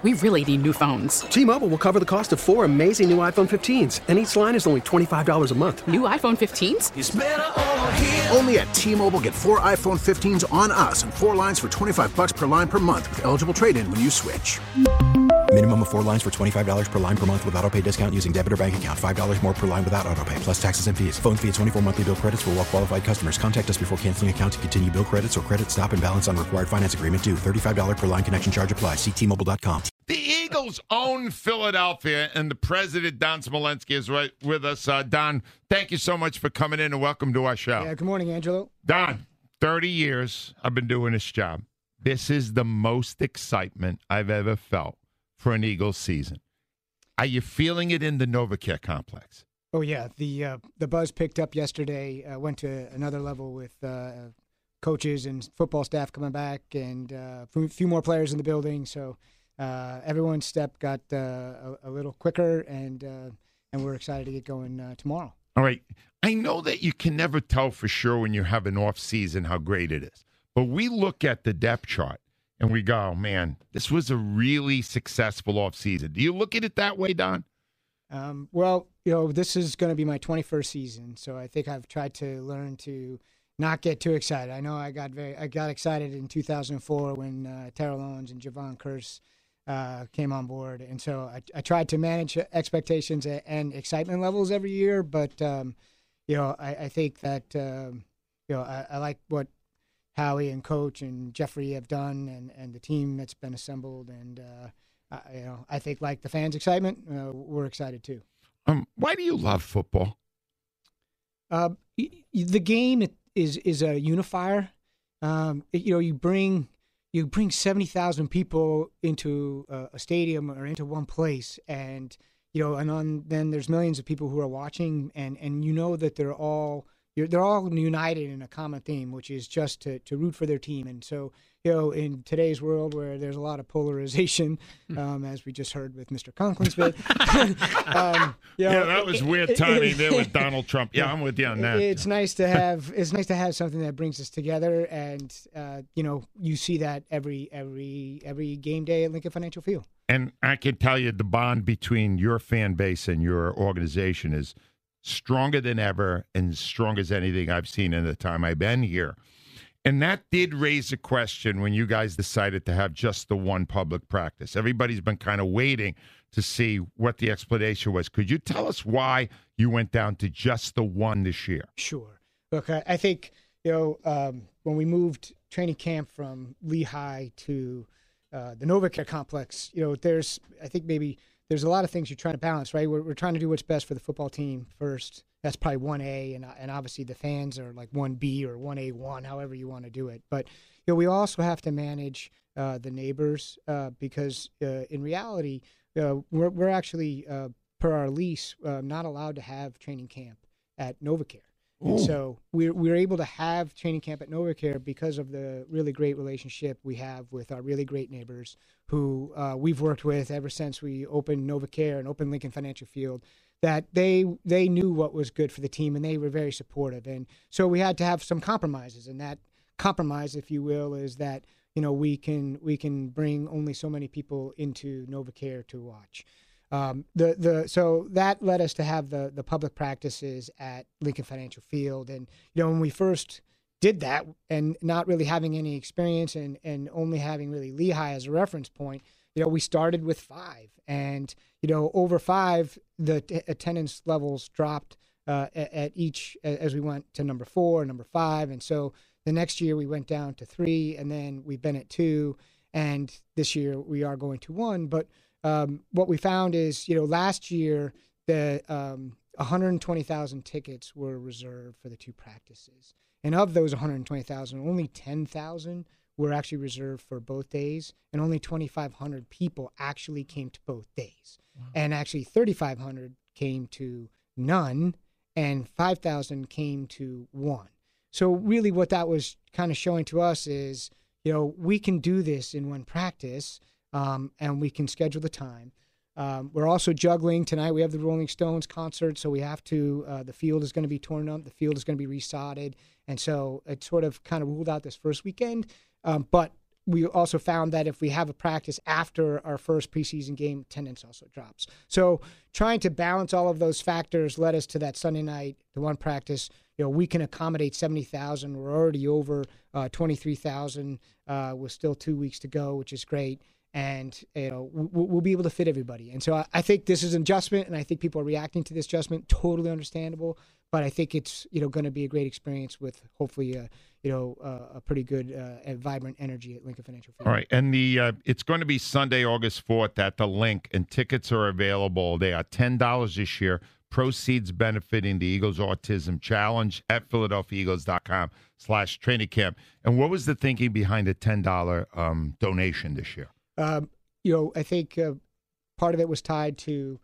We really need new phones. T-Mobile will cover the cost of 4 amazing new iPhone 15s, and each line is only $25 a month. New iPhone 15s? It's better over here. Only at T-Mobile, get 4 iPhone 15s on us and 4 lines for $25 per line per month with eligible trade-in when you switch. Minimum of 4 lines for $25 per line per month with autopay discount using debit or bank account. $5 more per line without autopay, plus taxes and fees. Phone fee at 24 monthly bill credits for well-qualified customers. Contact us before canceling account to continue bill credits or credit stop and balance on required finance agreement due. $35 per line connection charge applies. See T-Mobile.com. The Eagles own Philadelphia, and the president, Don Smolenski, is right with us. Don, thank you so much for coming in, and welcome to our show. Yeah, good morning, Angelo. Don, 30 years I've been doing this job. This is the most excitement I've ever felt for an Eagles season. Are you feeling it in the NovaCare complex? Oh, yeah. The buzz picked up yesterday, went to another level with coaches and football staff coming back and a few more players in the building. So everyone's step got a little quicker, and we're excited to get going tomorrow. All right. I know that you can never tell for sure when you have an off season how great it is, but we look at the depth chart and we go, oh, man, this was a really successful off season. Do you look at it that way, Don? Well, this is going to be my 21st season, so I think I've tried to learn to not get too excited. I know I got excited in 2004 when Terrell Owens and Javon Curse came on board, and so I tried to manage expectations and excitement levels every year. But I think that I like what Howie and Coach and Jeffrey have done, and the team that's been assembled, and I think like the fans' excitement, we're excited too. Why do you love football? The game is a unifier. You bring 70,000 people into a stadium or into one place, and then there's millions of people who are watching, and that they're all united in a common theme, which is just to root for their team. And so, in today's world where there's a lot of polarization, as we just heard with Mr. Conklin's bit. That was weird timing there with Donald Trump. Yeah, I'm with you on that. It's nice to have something that brings us together, and you see that every game day at Lincoln Financial Field. And I can tell you the bond between your fan base and your organization is stronger than ever and strong as anything I've seen in the time I've been here. And that did raise a question when you guys decided to have just the one public practice. Everybody's been kind of waiting to see what the explanation was. Could you tell us why you went down to just the one this year? Sure. Look, I think, when we moved training camp from Lehigh to the NovaCare complex, there's a lot of things you're trying to balance, right? We're trying to do what's best for the football team first. That's probably 1A, and obviously the fans are like 1B or 1A1, however you want to do it. But we also have to manage the neighbors because in reality, we're actually, per our lease, not allowed to have training camp at NovaCare. And so we're able to have training camp at NovaCare because of the really great relationship we have with our really great neighbors who we've worked with ever since we opened NovaCare and opened Lincoln Financial Field, that they knew what was good for the team, and they were very supportive. And so we had to have some compromises, and that compromise, if you will, is that we can bring only so many people into NovaCare to watch. So that led us to have the public practices at Lincoln Financial Field. And, when we first did that and not really having any experience and only having really Lehigh as a reference point, we started with 5. And, over 5, the attendance levels dropped at each as we went to number 4, number 5. And so the next year we went down to 3, and then we've been at 2. And this year we are going to 1. But what we found is, last year, the 120,000 tickets were reserved for the 2 practices. And of those 120,000, only 10,000 were actually reserved for both days, and only 2,500 people actually came to both days. Wow. And actually 3,500 came to none, and 5,000 came to 1. So really what that was kind of showing to us is, we can do this in one practice, and we can schedule the time. We're also juggling tonight. We have the Rolling Stones concert, so we have to, the field is going to be torn up. The field is going to be resodded. And so it sort of kind of ruled out this first weekend. But we also found that if we have a practice after our first preseason game, attendance also drops. So trying to balance all of those factors led us to that Sunday night, the one practice. We can accommodate 70,000. We're already over 23,000 with still 2 weeks to go, which is great. And we'll be able to fit everybody. And so I think this is an adjustment, and I think people are reacting to this adjustment. Totally understandable, but I think it's going to be a great experience with hopefully a pretty good and vibrant energy at Lincoln Financial Field. All right, and it's going to be Sunday, August 4th at the Link, and tickets are available. They are $10 this year. Proceeds benefiting the Eagles Autism Challenge at PhiladelphiaEagles.com/training camp. And what was the thinking behind the $10 donation this year? I think part of it was tied to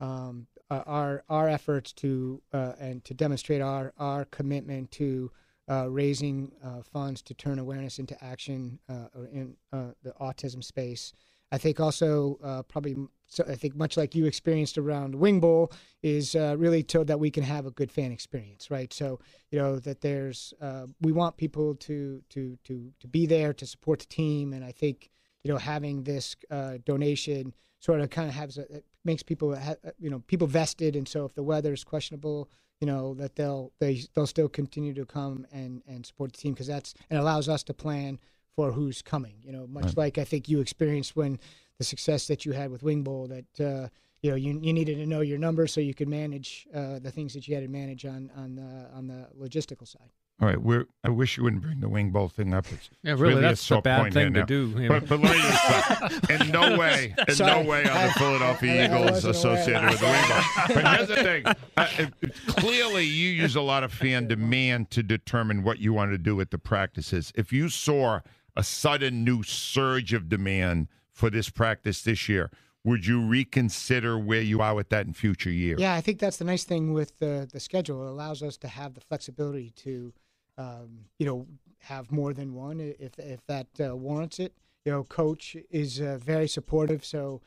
our efforts to and to demonstrate our commitment to raising funds to turn awareness into action in the autism space. I think also I think much like you experienced around Wing Bowl is really so that we can have a good fan experience, right? So that there's we want people to be there to support the team, and I think having this donation sort of kind of makes people people vested, and so if the weather is questionable, that they'll still continue to come and support the team because it allows us to plan for who's coming. Much like I think you experienced when the success that you had with Wing Bowl, that you needed to know your numbers so you could manage the things that you had to manage on the logistical side. All right, I wish you wouldn't bring the Wing Bowl thing up. Really, that's a bad thing to do. But let me just in no way are the Philadelphia Eagles associated with the Wing Bowl. But here's the thing. Clearly, you use a lot of fan demand to determine what you want to do at the practices. If you saw a sudden new surge of demand for this practice this year, would you reconsider where you are with that in future years? Yeah, I think that's the nice thing with the schedule. It allows us to have the flexibility to have more than one if that warrants it. Coach is very supportive, so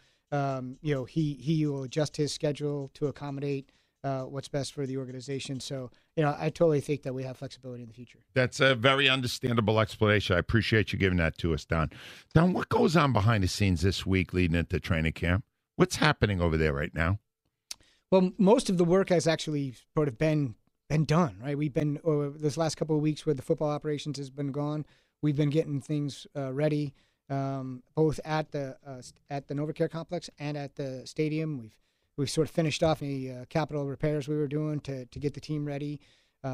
he will adjust his schedule to accommodate what's best for the organization. So I totally think that we have flexibility in the future. That's a very understandable explanation. I appreciate you giving that to us, Don. Don, what goes on behind the scenes this week leading into training camp? What's happening over there right now? Well, most of the work has actually sort of been done, right? We've been this last couple of weeks where the football operations has been gone. We've been getting things ready, both at the NovaCare complex and at the stadium. We've sort of finished off any capital repairs we were doing to get the team ready.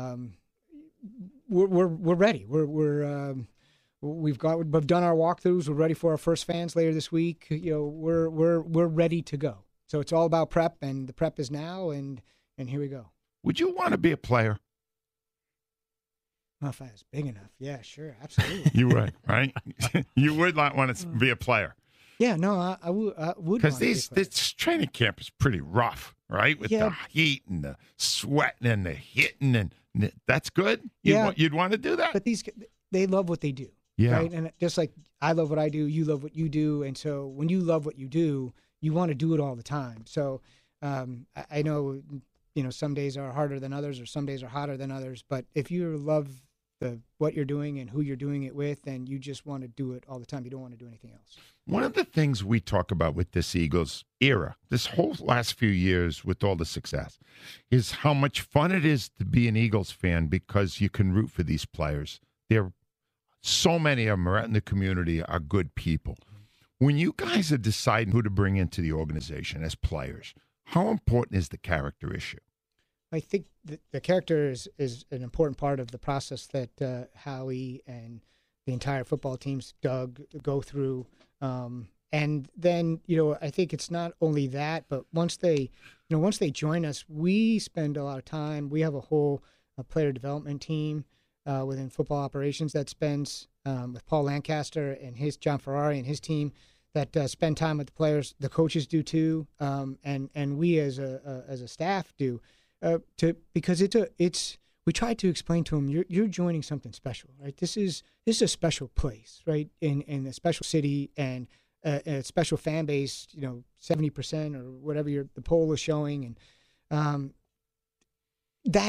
We're ready. We've done our walkthroughs. We're ready for our first fans later this week. We're ready to go. So it's all about prep, and the prep is now, and here we go. Would you want to be a player? Well, if I was big enough, yeah, sure, absolutely. You would, right? You would not want to be a player. Yeah, no, I would. Because this training camp is pretty rough, right? With the heat and the sweating and the hitting, and that's good. You'd want to do that. But they love what they do, right? And just like I love what I do, you love what you do, and so when you love what you do, you want to do it all the time. So I know, some days are harder than others, or some days are hotter than others. But if you love what you're doing and who you're doing it with, then you just want to do it all the time. You don't want to do anything else. One of the things we talk about with this Eagles era, this whole last few years with all the success, is how much fun it is to be an Eagles fan because you can root for these players. So many of them are out in the community, are good people. When you guys are deciding who to bring into the organization as players, how important is the character issue? I think the character is an important part of the process that Howie and the entire football teams, Doug, go through. And then, I think it's not only that, but once they join us, we spend a lot of time. We have a whole player development team within football operations that spends with Paul Lancaster and John Ferrari and his team that spend time with the players. The coaches do too, and we as a staff do. Because we try to explain to them, you're joining something special, right? This is a special place, right? In a special city and a special fan base, 70% or whatever the poll is showing, and that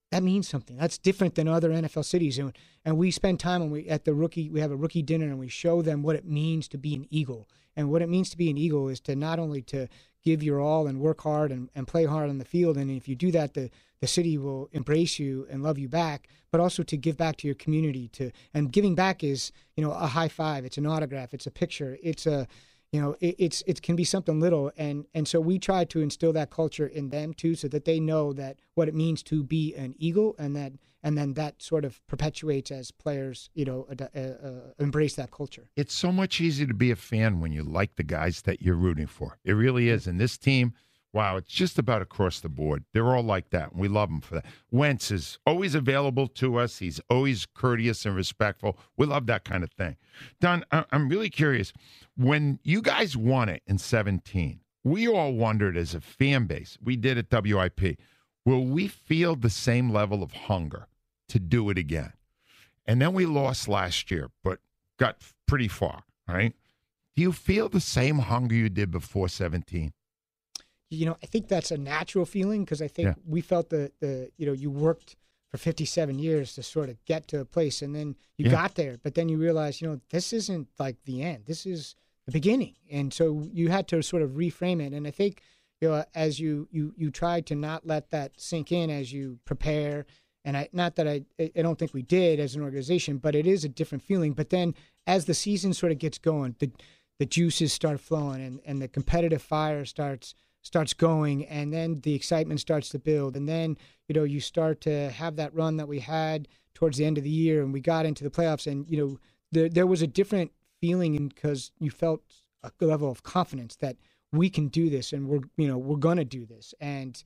that means something. That's different than other NFL cities. And we spend time we have a rookie dinner, and we show them what it means to be an Eagle. And what it means to be an Eagle is to not only to give your all and work hard and play hard on the field. And if you do that, the city will embrace you and love you back, but also to give back to your community. And giving back is, a high five. It's an autograph. It's a picture. It's it can be something little. And so we try to instill that culture in them too, so that they know that what it means to be an Eagle, and then that sort of perpetuates as players, embrace that culture. It's so much easier to be a fan when you like the guys that you're rooting for. It really is. And this team, wow, it's just about across the board. They're all like that, and we love them for that. Wentz is always available to us. He's always courteous and respectful. We love that kind of thing. Don, I'm really curious. When you guys won it in 2017, we all wondered as a fan base, we did at WIP, will we feel the same level of hunger to do it again? And then we lost last year, but got pretty far, right? Do you feel the same hunger you did before 2017? I think that's a natural feeling, because I think we felt you worked for 57 years to sort of get to a place, and then you got there, but then you realize, this isn't like the end. This is the beginning. And so you had to sort of reframe it. And I think, as you try to not let that sink in as you prepare, and I don't think we did as an organization, but it is a different feeling. But then as the season sort of gets going, the juices start flowing, and the competitive fire starts going, and then the excitement starts to build. And then, you start to have that run that we had towards the end of the year, and we got into the playoffs, and, there was a different feeling, because you felt a level of confidence that we can do this, and we're going to do this. And,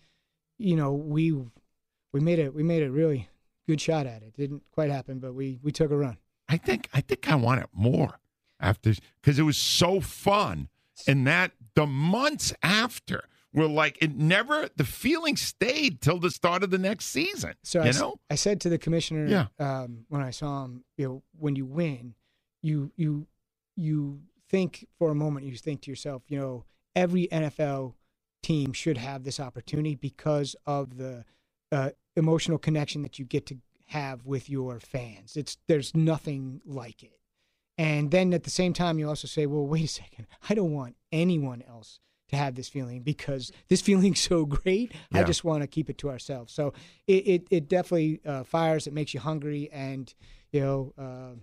we made a really good shot at it. Didn't quite happen, but we took a run. I think I want it more after, because it was so fun. And that the months after were like, the feeling stayed till the start of the next season. So I said to the commissioner, when I saw him, when you win, you think for a moment, you think to yourself, every NFL team should have this opportunity because of the emotional connection that you get to have with your fans. There's nothing like it. And then at the same time, you also say, well, wait a second. I don't want anyone else to have this feeling, because this feeling's so great. I just want to keep it to ourselves. So it definitely fires. It makes you hungry, and and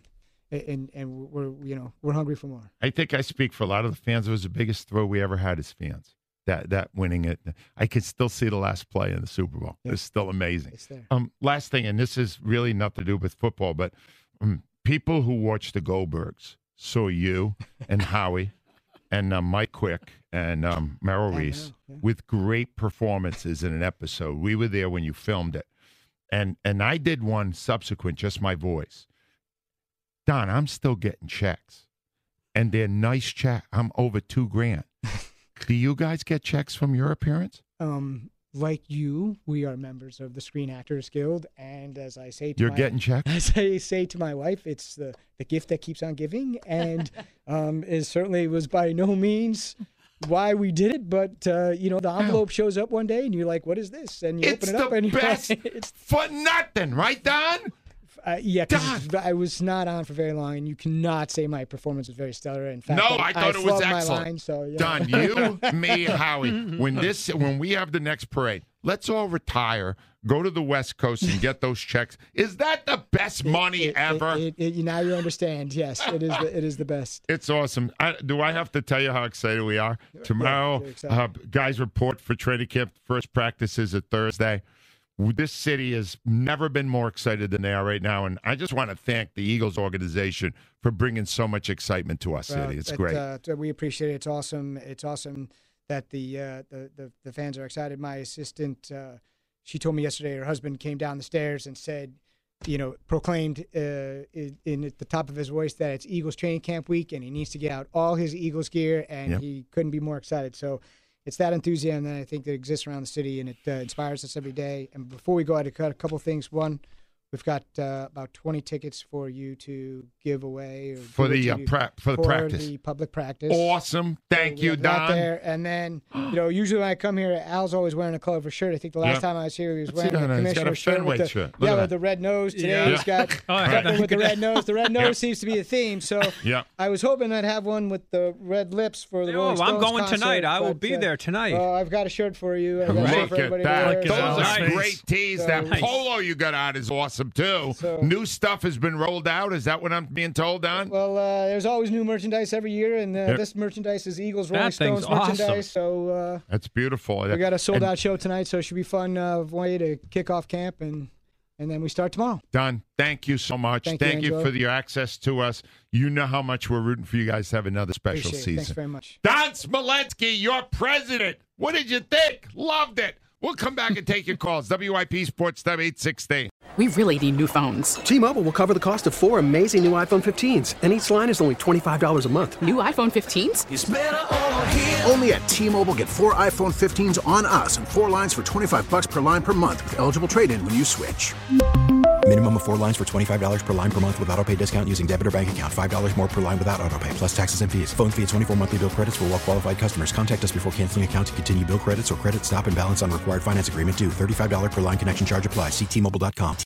we're hungry for more. I think I speak for a lot of the fans. It was the biggest throw we ever had as fans. That winning it, I can still see the last play in the Super Bowl. It's still amazing. It's there. Last thing, and this is really nothing to do with football, but people who watch the Goldbergs saw you and Howie and Mike Quick and Merrill Reese with great performances in an episode. We were there when you filmed it, and I did one subsequent, just my voice. Don, I'm still getting checks, and they're nice checks. I'm over $2,000. Do you guys get checks from your appearance? Like you, we are members of the Screen Actors Guild, and as I say to getting checks? As I say to my wife, it's the gift that keeps on giving, and it certainly was by no means why we did it, but the envelope shows up one day, and you're like, what is this? And you open it up, and you're best like, it's for nothing, right, Don? Because I was not on for very long, and you cannot say my performance was very stellar. In fact, I thought it was excellent. Line, so, Don, you, me, Howie, when we have the next parade, let's all retire, go to the West Coast, and get those checks. Is that the best money ever? Now you understand. Yes, it is the best. It's awesome. Do I have to tell you how excited we are? Tomorrow, guys report for training camp. First practice is at Thursday. This city has never been more excited than they are right now, and I just want to thank the Eagles organization for bringing so much excitement to our city. It's great. We appreciate it. It's awesome. It's awesome that the fans are excited. My assistant, she told me yesterday her husband came down the stairs and said, proclaimed at the top of his voice that it's Eagles training camp week, and he needs to get out all his Eagles gear, and he couldn't be more excited. So it's that enthusiasm that I think that exists around the city, and it inspires us every day. And before we go, I'd cut a couple things. One, We've got about 20 tickets for you to give away for the practice. The public practice. Awesome, thank you, Don. There. And then usually when I come here, Al's always wearing a colorful shirt. I think the last time I was here, he was wearing a commissioner shirt with the red nose. Today he's got something with the red nose. The red nose seems to be a theme. So I was hoping I'd have one with the red lips for the Rolling Stones I'm going concert, tonight. I will be there tonight. I've got a shirt for you. I've got a shirt for everybody Those there. are great tees. That polo you got on is awesome too. New stuff has been rolled out. Is that what I'm being told, Don? Well, there's always new merchandise every year, and this merchandise is Eagles Rolling Stones merchandise. So that's beautiful. We got a sold-out show tonight, so it should be fun way to kick off camp, and then we start tomorrow. Don, thank you so much. Thank you for your access to us. You know how much we're rooting for you guys to have another special season. Thanks very much. Don Smolensky, your president. What did you think? Loved it. We'll come back and take your calls. WIP Sports Time 860. We really need new phones. T-Mobile will cover the cost of 4 amazing new iPhone 15s, and each line is only $25 a month. New iPhone 15s? It's better over here. Only at T-Mobile, get 4 iPhone 15s on us and 4 lines for $25 per line per month with eligible trade-in when you switch. Minimum of 4 lines for $25 per line per month with autopay discount using debit or bank account. $5 more per line without autopay, plus taxes and fees. Phone fee at 24 monthly bill credits for well-qualified customers. Contact us before canceling account to continue bill credits or credit stop and balance on required finance agreement due. $35 per line connection charge applies. See T-Mobile.com.